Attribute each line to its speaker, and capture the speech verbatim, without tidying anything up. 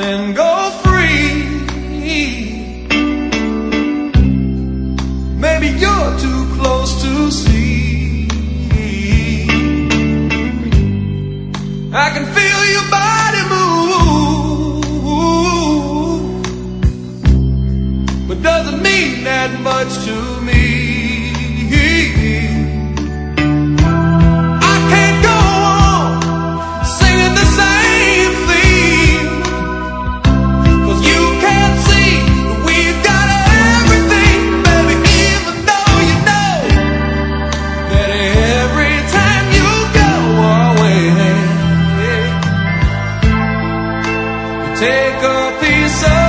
Speaker 1: and go free. Maybe you're too close to see. I can feel your body move, but doesn't mean that much to me. I can't go on singing the same theme, 'cause you can't see we've got everything, baby, even though you know that every time you go away, you take a piece of